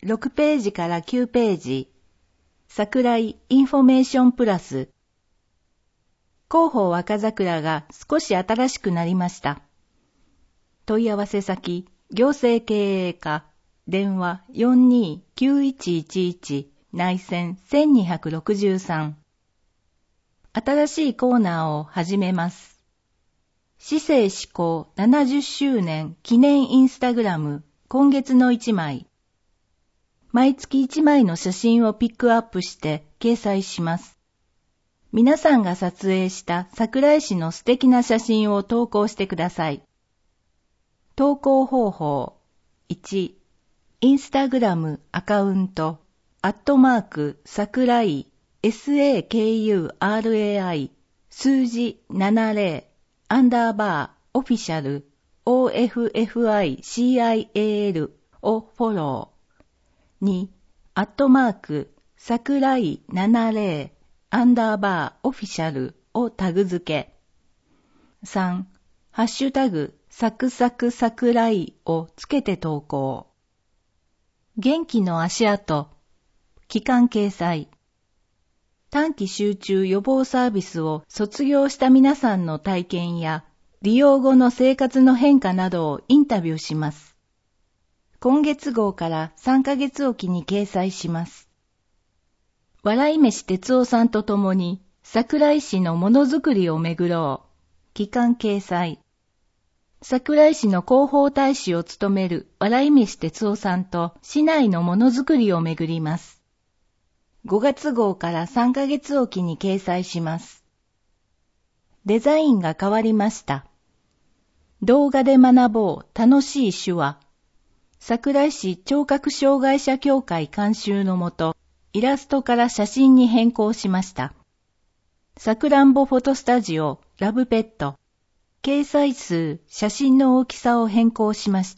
6ページから9ページ、桜井インフォメーションプラス。広報若桜が少し新しくなりました。問い合わせ先、行政経営課、電話429111内線1263。新しいコーナーを始めます。市政施行70周年記念インスタグラム今月の1枚。毎月1枚の写真をピックアップして掲載します。皆さんが撮影した桜井市の素敵な写真を投稿してください。投稿方法。1、インスタグラムアカウント、桜井、SAKURAI、数字70、オフィシャル、OFFICIAL をフォロー。2、桜井70、オフィシャルをタグ付け。3、ハッシュタグ、サクサク桜井をつけて投稿。元気の足跡、期間掲載。短期集中予防サービスを卒業した皆さんの体験や、利用後の生活の変化などをインタビューします。今月号から3ヶ月おきに掲載します。笑い飯哲夫さんと共に、桜井市のものづくりを巡ろう。期間掲載。桜井市の広報大使を務める笑い飯哲夫さんと市内のものづくりを巡ります。5月号から3ヶ月おきに掲載します。デザインが変わりました。動画で学ぼう楽しい手話。桜井市聴覚障害者協会監修のもと、イラストから写真に変更しました。さくらんぼフォトスタジオラブペット。掲載数、写真の大きさを変更しました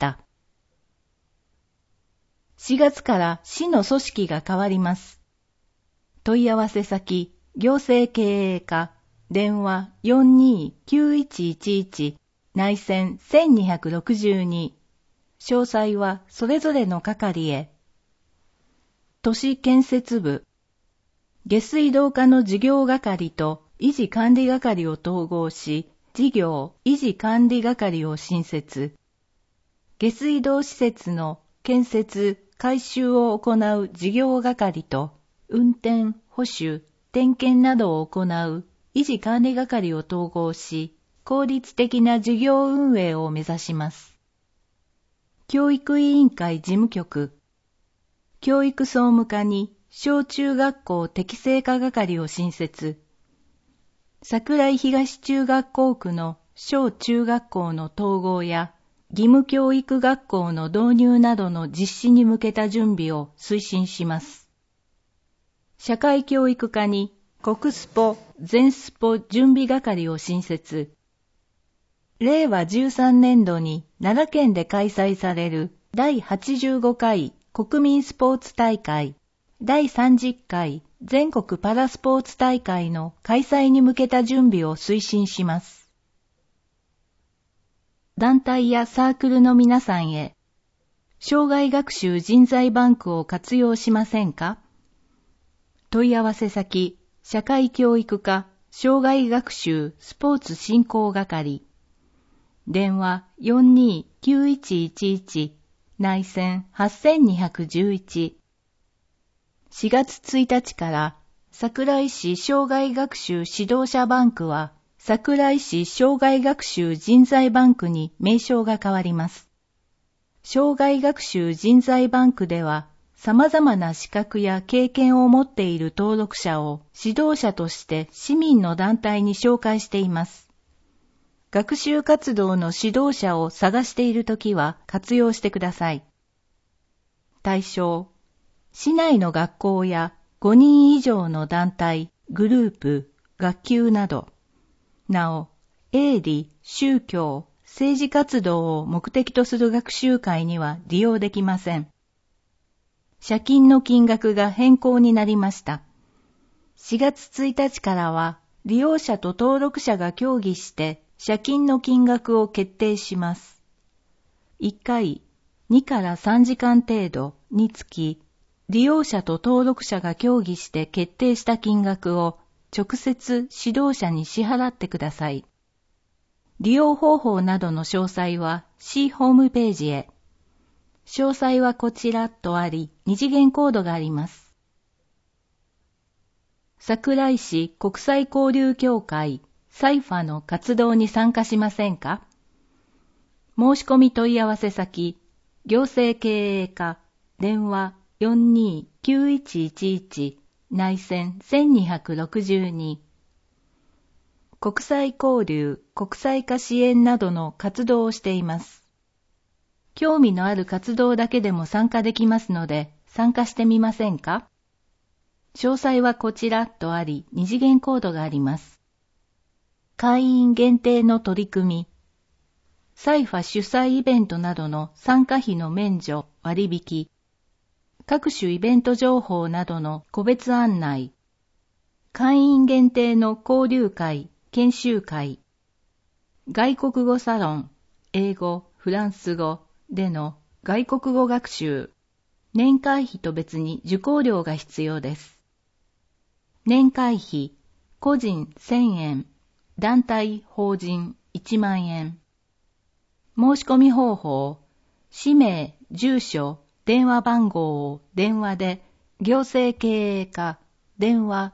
。4月から市の組織が変わります。問い合わせ先、行政経営課、電話429111内線1262。詳細はそれぞれの係へ。都市建設部、下水道課の事業係と維持管理係を統合し、事業維持管理係を新設。下水道施設の建設、改修を行う事業係と、運転、保守、点検などを行う維持管理係を統合し、効率的な事業運営を目指します。教育委員会事務局、教育総務課に小中学校適正化係を新設。桜井東中学校区の小中学校の統合や義務教育学校の導入などの実施に向けた準備を推進します。社会教育課に国スポ、全スポ準備係を新設。令和13年度に奈良県で開催される第85回国民スポーツ大会、第30回全国パラスポーツ大会の開催に向けた準備を推進します。団体やサークルの皆さんへ、障害学習人材バンクを活用しませんか？問い合わせ先、社会教育課、障害学習スポーツ振興係、電話429111内線8211。4月1日から桜井市障害学習指導者バンクは桜井市障害学習人材バンクに名称が変わります。障害学習人材バンクでは様々な資格や経験を持っている登録者を指導者として市民の団体に紹介しています。学習活動の指導者を探しているときは活用してください。対象、市内の学校や5人以上の団体、グループ、学級など、なお、営利、宗教、政治活動を目的とする学習会には利用できません。謝金の金額が変更になりました。4月1日からは、利用者と登録者が協議して、謝金の金額を決定します。1回 2から3時間程度につき、利用者と登録者が協議して決定した金額を直接指導者に支払ってください。利用方法などの詳細は C ホームページへ。詳細はこちらとあり、二次元コードがあります。桜井市国際交流協会サイファの活動に参加しませんか？申し込み問い合わせ先、行政経営課、電話42-9111内線1262。国際交流、国際化支援などの活動をしています。興味のある活動だけでも参加できますので、参加してみませんか？詳細はこちらとあり、二次元コードがあります。会員限定の取り組み、サイファ主催イベントなどの参加費の免除、割引、各種イベント情報などの個別案内、会員限定の交流会、研修会、外国語サロン、英語、フランス語での外国語学習、年会費と別に受講料が必要です。年会費、個人1000円、団体・法人1万円。申し込み方法、氏名、住所、電話番号を電話で、行政経営課、電話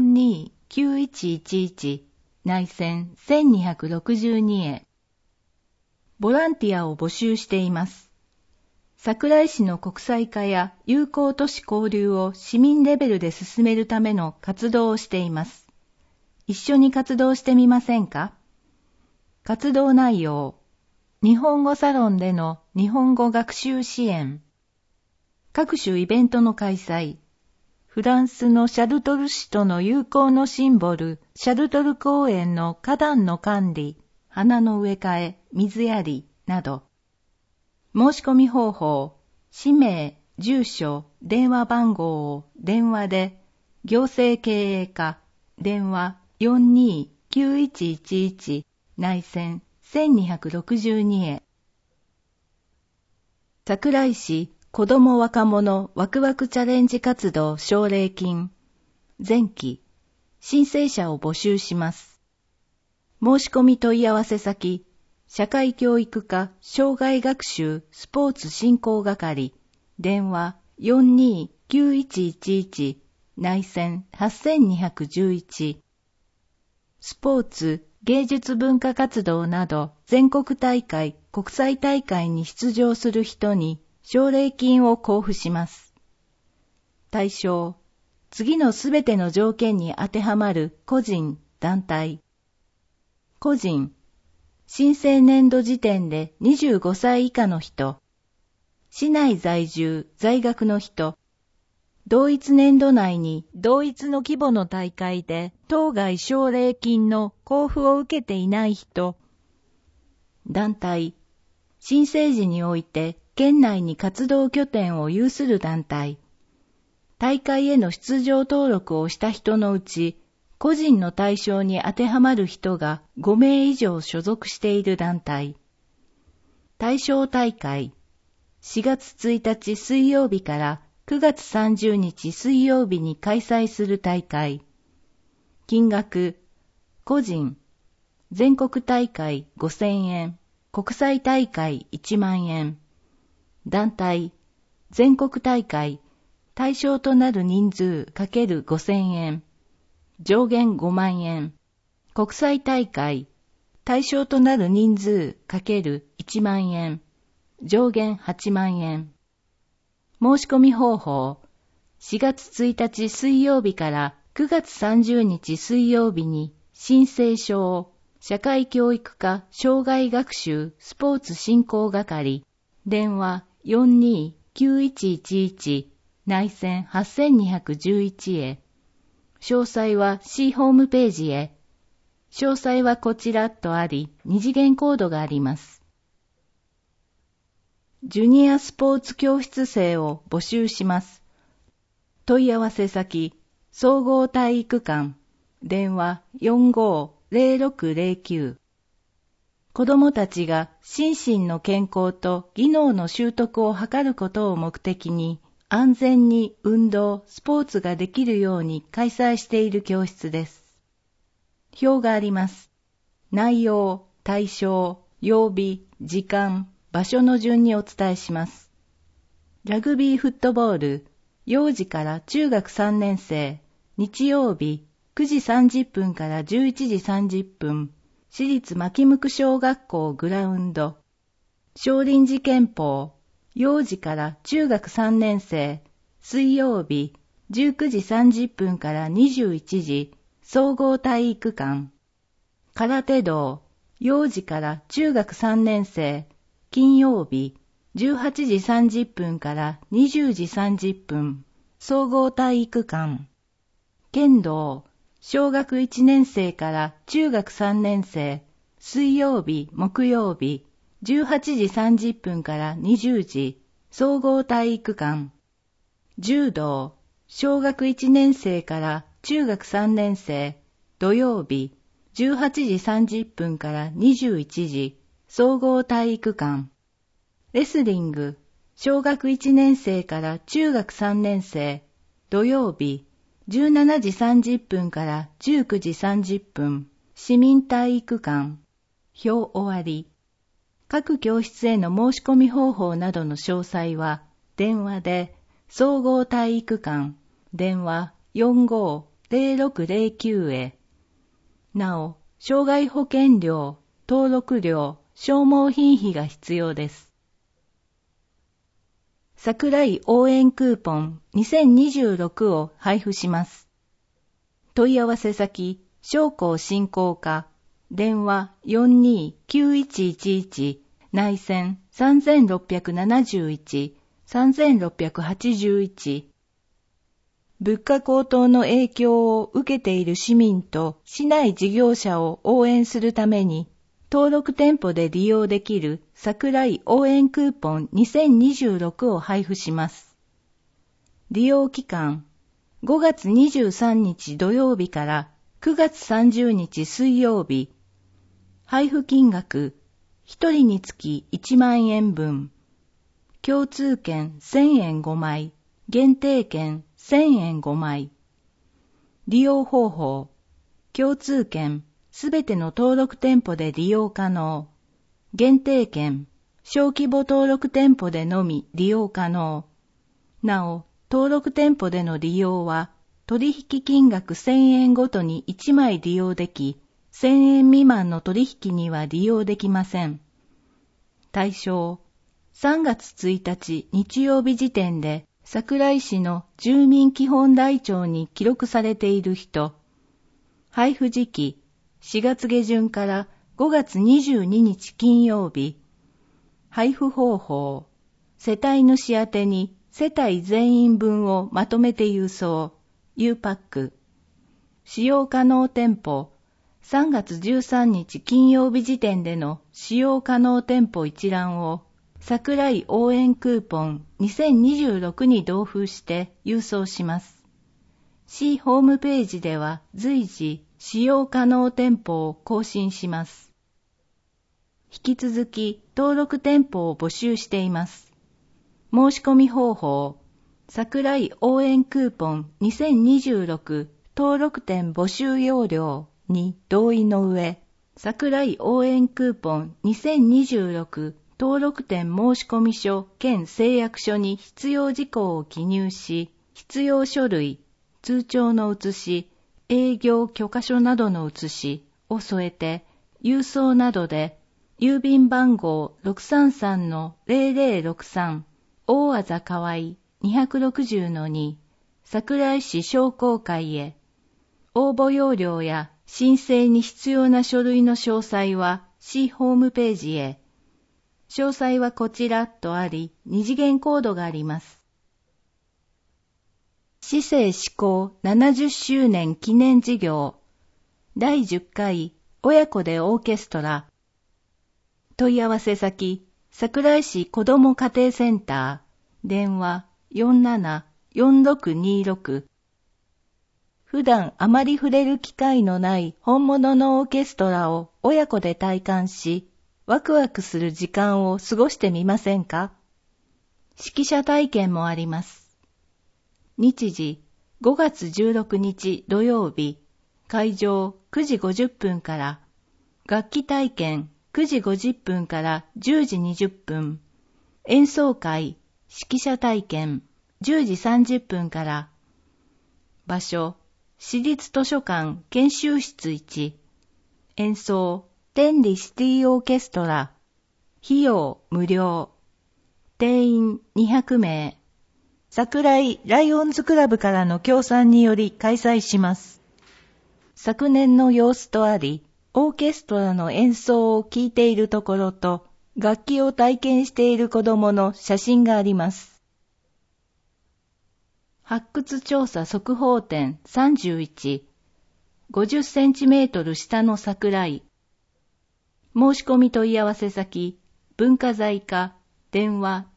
42-9111内線1262へ。ボランティアを募集しています。桜井市の国際化や友好都市交流を市民レベルで進めるための活動をしています。一緒に活動してみませんか？活動内容、日本語サロンでの日本語学習支援、各種イベントの開催、フランスのシャルトル市との友好のシンボル、シャルトル公園の花壇の管理、花の植え替え、水やりなど。申し込み方法、氏名、住所、電話番号を電話で、行政経営課、電話42-9111内線1262へ。桜井市子ども若者ワクワクチャレンジ活動奨励金前期申請者を募集します。申し込み問い合わせ先、社会教育課障害学習スポーツ振興係電話42-9111内線8211。スポーツ、芸術文化活動など全国大会、国際大会に出場する人に奨励金を交付します。対象、次のすべての条件に当てはまる個人、団体。個人、申請年度時点で25歳以下の人、市内在住、在学の人、同一年度内に同一の規模の大会で当該奨励金の交付を受けていない人、団体、申請時において県内に活動拠点を有する団体、大会への出場登録をした人のうち、個人の対象に当てはまる人が5名以上所属している団体。対象大会、4月1日水曜日から9月30日水曜日に開催する大会。金額、個人、全国大会5000円、国際大会1万円。団体、全国大会、対象となる人数×5000円。上限5万円。国際大会、対象となる人数×1万円。上限8万円。申し込み方法、4月1日水曜日から9月30日水曜日に申請書を社会教育課障害学習スポーツ振興係電話42-9111内線8211へ。詳細は C ホームページへ。詳細はこちらとあり、二次元コードがあります。ジュニアスポーツ教室生を募集します。問い合わせ先、総合体育館、電話45-0609。 子供たちが心身の健康と技能の習得を図ることを目的に、安全に運動、スポーツができるように開催している教室です。表があります。内容、対象、曜日、時間、場所の順にお伝えします。ラグビーフットボール、幼児から中学3年生、日曜日、9時30分から11時30分、私立牧向小学校グラウンド。少林寺拳法、幼児から中学3年生、水曜日、19時30分から21時、総合体育館。空手道、幼児から中学3年生、金曜日、18時30分から20時30分、総合体育館。剣道、小学1年生から中学3年生、水曜日、木曜日、18時30分から20時、総合体育館。柔道、小学1年生から中学3年生、土曜日、18時30分から21時、総合体育館。レスリング、小学1年生から中学3年生、土曜日、17時30分から19時30分、市民体育館。表終わり。各教室への申し込み方法などの詳細は、電話で、総合体育館、電話 45-0609 へ。なお、障害保険料、登録料、消耗品費が必要です。桜井応援クーポン2026を配布します。問い合わせ先、商工振興課、電話 42-9111、内線 3671-3681。物価高騰の影響を受けている市民と市内事業者を応援するために、登録店舗で利用できる桜井応援クーポン2026を配布します。利用期間、5月23日土曜日から9月30日水曜日。配布金額、1人につき1万円分。共通券1000円5枚、限定券1000円5枚。利用方法、共通券、すべての登録店舗で利用可能。限定券、小規模登録店舗でのみ利用可能。なお、登録店舗での利用は、取引金額1000円ごとに1枚利用でき、1000円未満の取引には利用できません。対象、3月1日日曜日時点で、桜井市の住民基本台帳に記録されている人。配布時期、4月下旬から5月22日金曜日。配布方法、世帯主宛てに世帯全員分をまとめて郵送、U パック。使用可能店舗、3月13日金曜日時点での使用可能店舗一覧を桜井応援クーポン2026に同封して郵送します。市ホームページでは随時使用可能店舗を更新します。引き続き登録店舗を募集しています。申し込み方法、桜井応援クーポン2026登録店募集要領に同意の上、桜井応援クーポン2026登録店申込書兼誓約書に必要事項を記入し、必要書類、通帳の写し、営業許可書などの写しを添えて、郵送などで、郵便番号 633-0063 大字河合 260-2 桜井市商工会へ。応募要領や申請に必要な書類の詳細は市ホームページへ。詳細はこちらとあり、二次元コードがあります。市政施行70周年記念事業第10回親子でオーケストラ。問い合わせ先、桜井市子ども家庭センター、電話 47-4626。普段あまり触れる機会のない本物のオーケストラを親子で体感し、 ワクワクする時間を過ごしてみませんか？指揮者体験もあります。日時5月16日土曜日、会場9時50分から、楽器体験9時50分から10時20分、演奏会、指揮者体験10時30分から、場所、市立図書館研修室1、演奏、天理シティオーケストラ、費用無料、定員200名、桜井ライオンズクラブからの協賛により開催します。昨年の様子とあり、オーケストラの演奏を聴いているところと、楽器を体験している子供の写真があります。発掘調査速報展31、50センチメートル下の桜井。申し込み問い合わせ先、文化財課、電話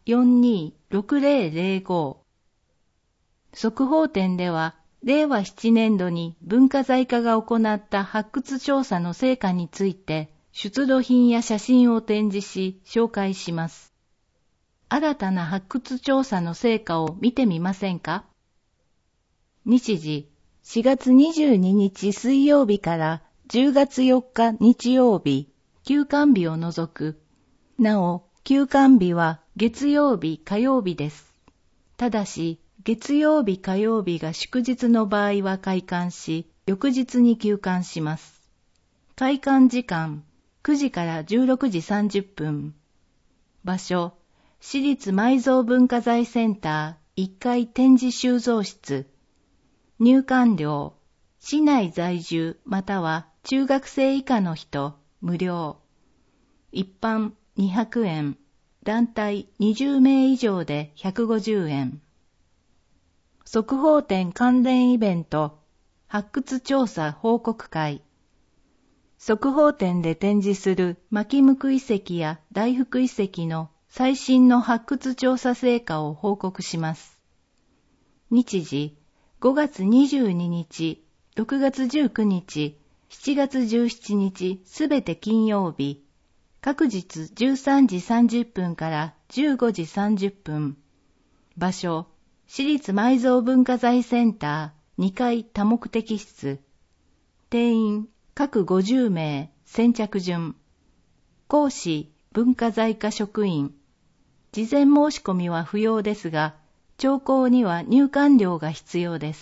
426005。速報展では、令和7年度に文化財課が行った発掘調査の成果について、出土品や写真を展示し、紹介します。新たな発掘調査の成果を見てみませんか？日時、4月22日水曜日から10月4日日曜日、休館日を除く。なお、休館日は月曜日、火曜日です。ただし、月曜日、火曜日が祝日の場合は開館し、翌日に休館します。開館時間、9時から16時30分。場所、市立埋蔵文化財センター1階展示収蔵室。入館料、市内在住または中学生以下の人、無料。一般200円、団体20名以上で150円。速報展関連イベント、発掘調査報告会。速報展で展示する牧向遺跡や大福遺跡の最新の発掘調査成果を報告します。日時、5月22日、6月19日、7月17日すべて金曜日、各日13時30分から15時30分。場所、市立埋蔵文化財センター2階多目的室。定員各50名、先着順。講師、文化財課職員。事前申し込みは不要ですが、聴講には入館料が必要です。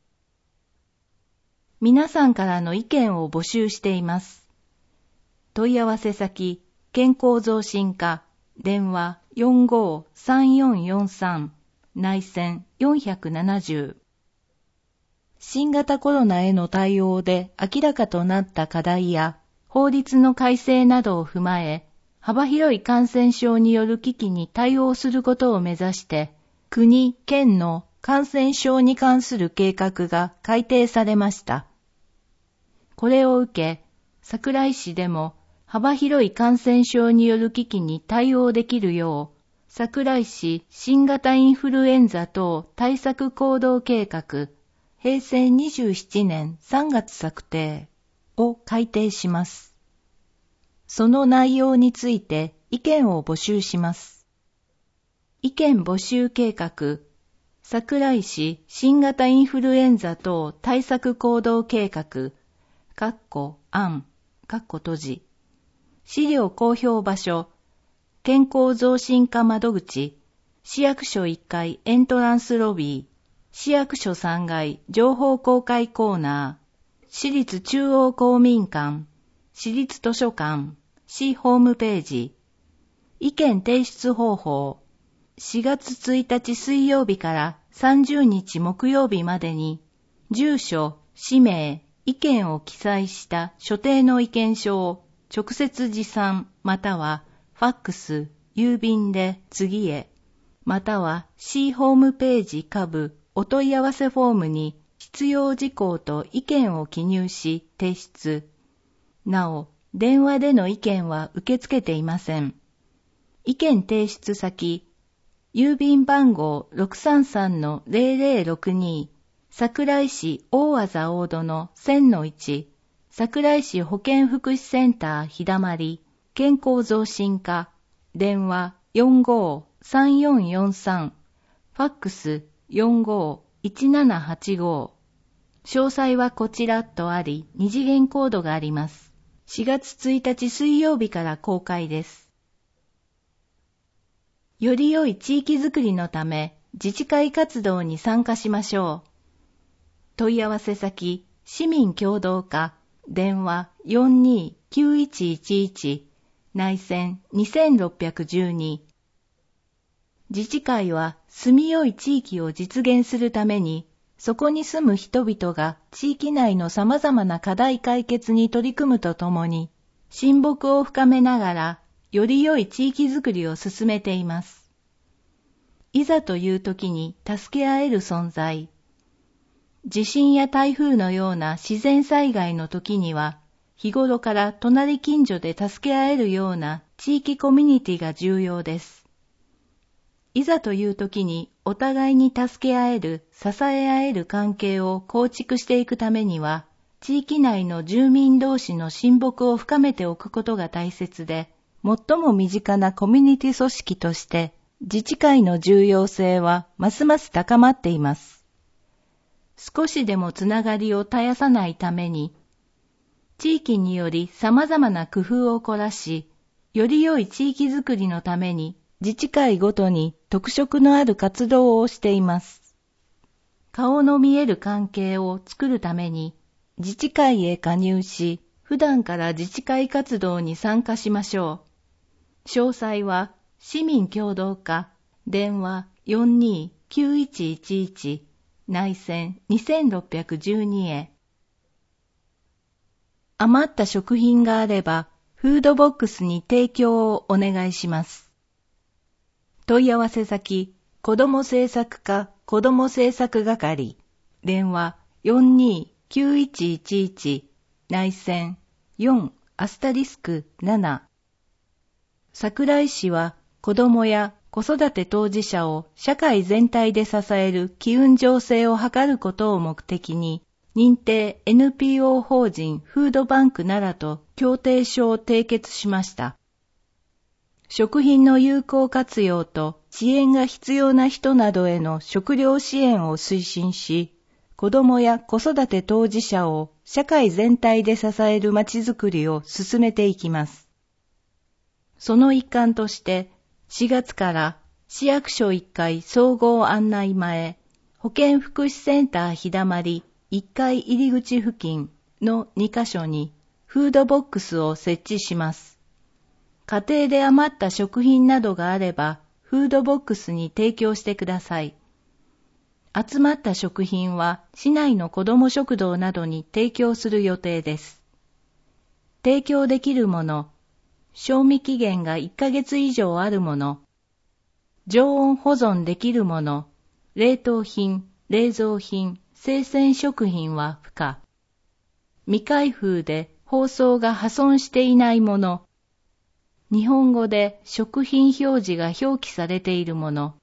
皆さんからの意見を募集しています。問い合わせ先、健康増進課、電話453443、内線470。新型コロナへの対応で明らかとなった課題や、法律の改正などを踏まえ、幅広い感染症による危機に対応することを目指して、国・県の感染症に関する計画が改定されました。これを受け、桜井市でも幅広い感染症による危機に対応できるよう、桜井市新型インフルエンザ等対策行動計画、平成27年3月策定を改定します。その内容について意見を募集します。意見募集計画、桜井市新型インフルエンザ等対策行動計画、案、閉じ。資料公表場所、健康増進課窓口、市役所1階エントランスロビー、市役所3階情報公開コーナー、市立中央公民館、市立図書館、市ホームページ。意見提出方法。4月1日水曜日から30日木曜日までに、住所、氏名、意見を記載した所定の意見書を直接持参またはファックス、郵便で次へ、または市ホームページ下部お問い合わせフォームに必要事項と意見を記入し提出。なお、電話での意見は受け付けていません。意見提出先、郵便番号 633-0062 桜井市大字大戸の 1000-1 桜井市保健福祉センター日だまり健康増進課、電話45-3443、ファックス45-1785。詳細はこちらとあり、二次元コードがあります。4月1日水曜日から公開です。より良い地域づくりのため、自治会活動に参加しましょう。問い合わせ先、市民協働課、電話42-9111、内線2612。自治会は住みよい地域を実現するために、そこに住む人々が地域内の様々な課題解決に取り組むとともに、親睦を深めながら、より良い地域づくりを進めています。いざという時に助け合える存在。地震や台風のような自然災害の時には、日頃から隣近所で助け合えるような地域コミュニティが重要です。いざという時にお互いに助け合える、支え合える関係を構築していくためには、地域内の住民同士の親睦を深めておくことが大切で、最も身近なコミュニティ組織として、自治会の重要性はますます高まっています。少しでもつながりを絶やさないために、地域により様々な工夫を凝らし、より良い地域づくりのために、自治会ごとに特色のある活動をしています。顔の見える関係を作るために、自治会へ加入し、普段から自治会活動に参加しましょう。詳細は、市民協働課、電話42-9111、内線2612へ。余った食品があれば、フードボックスに提供をお願いします。問い合わせ先、子ども政策課子ども政策係、電話42-9111、内線4*7。桜井市は子どもや子育て当事者を社会全体で支える機運醸成を図ることを目的に、認定 NPO 法人フードバンク奈良と協定書を締結しました。食品の有効活用と支援が必要な人などへの食料支援を推進し、子どもや子育て当事者を社会全体で支えるまちづくりを進めていきます。その一環として、4月から市役所1階総合案内前、保健福祉センター日だまり1階入り口付近の2カ所にフードボックスを設置します。家庭で余った食品などがあれば、フードボックスに提供してください。集まった食品は市内の子ども食堂などに提供する予定です。提供できるもの、賞味期限が1ヶ月以上あるもの、常温保存できるもの、冷凍品、冷蔵品、生鮮食品は不可。未開封で包装が破損していないもの、日本語で食品表示が表記されているもの。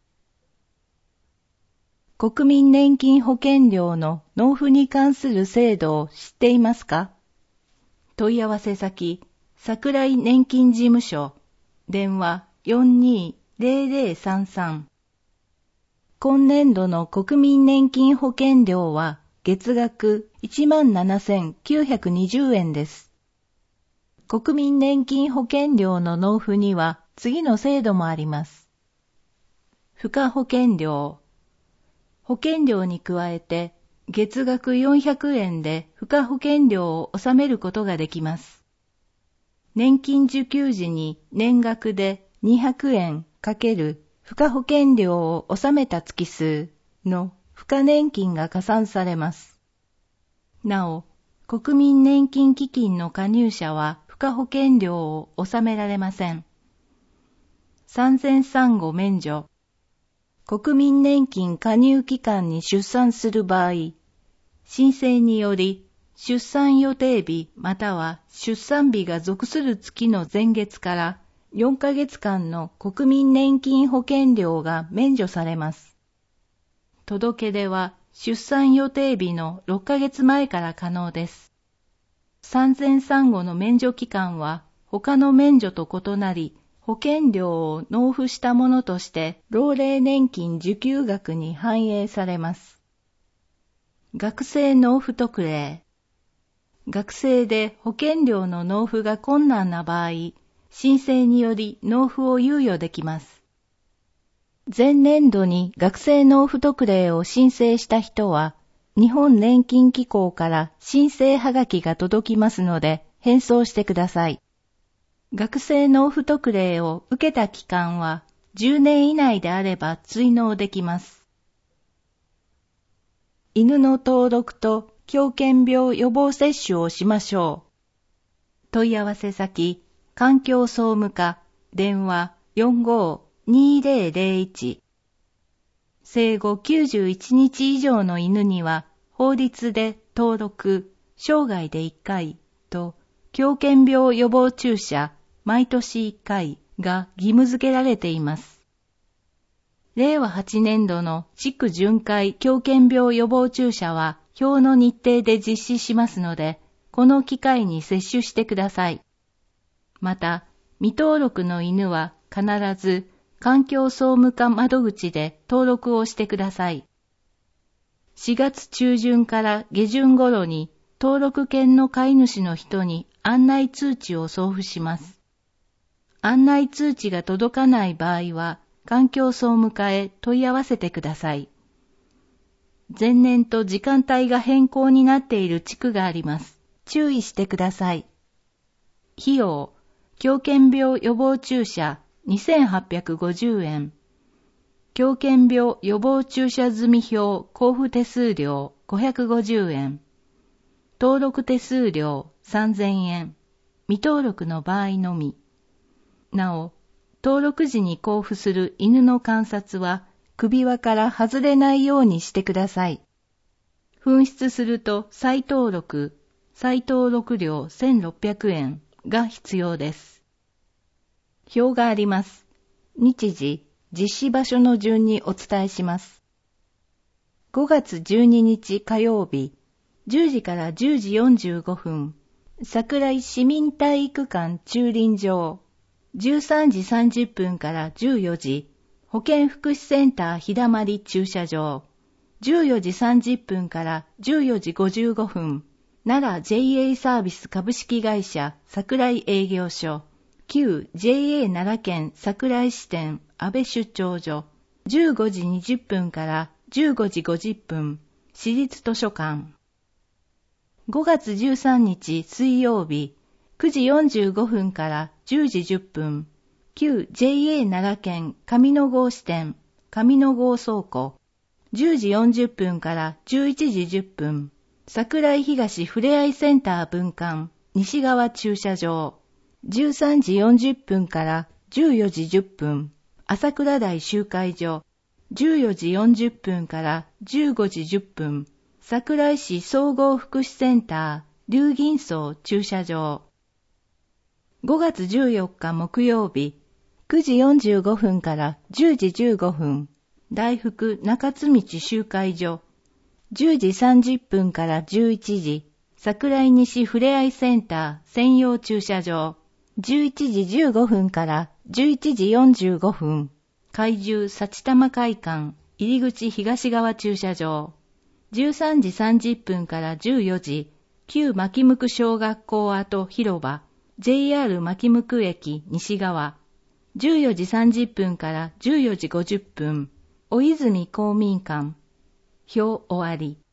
国民年金保険料の納付に関する制度を知っていますか？問い合わせ先、桜井年金事務所、電話42-0033。今年度の国民年金保険料は月額 17,920 円です。国民年金保険料の納付には次の制度もあります。付加保険料。保険料に加えて月額400円で付加保険料を納めることができます。年金受給時に年額で200円×付加保険料を納めた月数の付加年金が加算されます。なお、国民年金基金の加入者は付加保険料を納められません。産前産後免除。国民年金加入期間に出産する場合、申請により出産予定日または出産日が属する月の前月から4ヶ月間の国民年金保険料が免除されます。届け出は出産予定日の6ヶ月前から可能です。産前産後の免除期間は他の免除と異なり、保険料を納付したものとして老齢年金受給額に反映されます。学生納付特例。学生で保険料の納付が困難な場合、申請により納付を猶予できます。前年度に学生納付特例を申請した人は、日本年金機構から申請はがきが届きますので、返送してください。学生納付特例を受けた期間は10年以内であれば追納できます。犬の登録と狂犬病予防接種をしましょう。問い合わせ先、環境総務課、電話45-2001。生後91日以上の犬には法律で登録、生涯で1回と狂犬病予防注射毎年1回が義務付けられています。令和8年度の地区巡回狂犬病予防注射は表の日程で実施しますので、この機会に接種してください。また、未登録の犬は必ず環境総務課窓口で登録をしてください。4月中旬から下旬頃に登録犬の飼い主の人に案内通知を送付します。案内通知が届かない場合は、環境総務課へ問い合わせてください。前年と時間帯が変更になっている地区があります。注意してください。費用、狂犬病予防注射2850円。狂犬病予防注射済表交付手数料550円。登録手数料3000円。未登録の場合のみ。なお、登録時に交付する犬の観察は首輪から外れないようにしてください。紛失すると再登録料1600円が必要です。表があります。日時、実施場所の順にお伝えします。5月12日火曜日、10時から10時45分、桜井市民体育館駐輪場。13時30分から14時、保健福祉センター日だまり駐車場。14時30分から14時55分、奈良 JA サービス株式会社桜井営業所。旧 JA 奈良県桜井支店安倍出張所。15時20分から15時50分、市立図書館。5月13日水曜日、9時45分から10時10分、旧 JA 奈良県上野郷支店、上野郷倉庫、10時40分から11時10分、桜井東ふれあいセンター分館、西側駐車場、13時40分から14時10分、朝倉台集会所、14時40分から15時10分、桜井市総合福祉センター、龍銀荘駐車場。5月14日木曜日、9時45分から10時15分、大福中津道集会所。10時30分から11時、桜井西ふれあいセンター専用駐車場。11時15分から11時45分、怪獣幸玉会館入口東側駐車場。13時30分から14時、旧牧向小学校跡広場、JR 牧向駅西側。14時30分から14時50分、お泉公民館。表終わり。